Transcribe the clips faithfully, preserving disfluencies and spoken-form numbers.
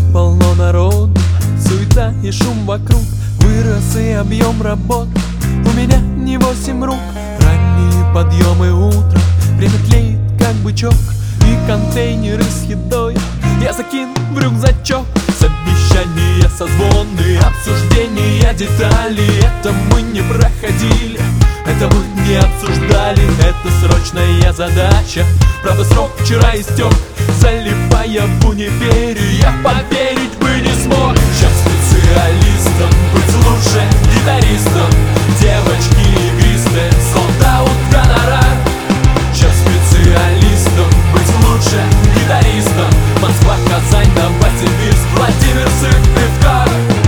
полно народу, суета и шум вокруг, вырос и объем работ. У меня не восемь рук, ранние подъемы утром, время тлеет, как бычок, и контейнеры с едой я закину в рюкзачок. Совещания, созвоны, обсуждения деталей, это мы не проходили, это мы не обсуждали, это срочная задача. Правда, срок вчера истек, залипая в универе, я поверить бы не смог. Сейчас специалистом быть лучше гитаристом, девочки игристые, солдаут гонорар. Сейчас специалистом быть лучше гитаристом, Москва, Казань, Новосибирск, Владимир, Сыктывкар.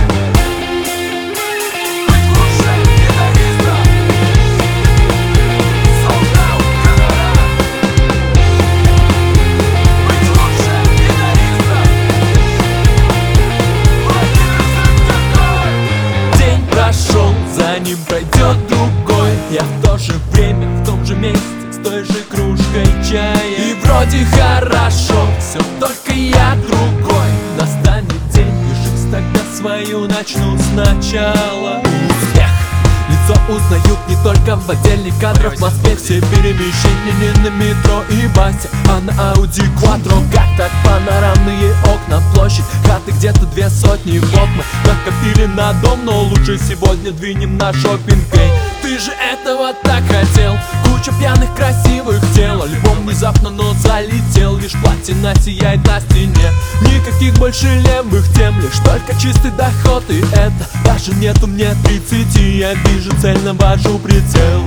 За ним пройдет другой, я в то же время, в том же месте, с той же кружкой чая. И вроде хорошо, все, только я другой. Настанет день, и жизнь тогда свою начну сначала. Успех! Лицо узнают не только в отделе кадров. В Москве все перемещения не на метро и басе, а на Audi Quattro. Как так панорамные окна, площадь хаты где-то две сотни. Вот мы накопили на дом, но лучше сегодня двинем на шоппинг-эй. Ты же этого так хотел, куча пьяных красивых тел. Альбом внезапно, но залетел, лишь платина сияет на стене. Никаких больше левых тем, лишь только чистый доход. И это даже нету мне тридцати, я вижу цель, навожу прицел.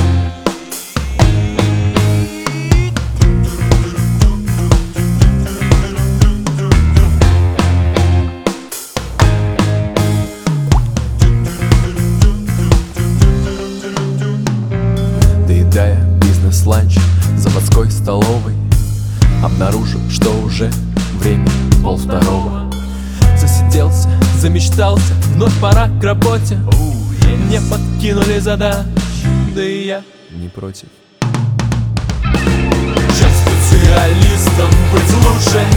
Доедая бизнес-ланч в заводской столовой, обнаружил, что уже время полвторого. Засиделся, замечтался, вновь пора к работе. Мне подкинули задач, да и я не против. Сейчас специалистом быть лучше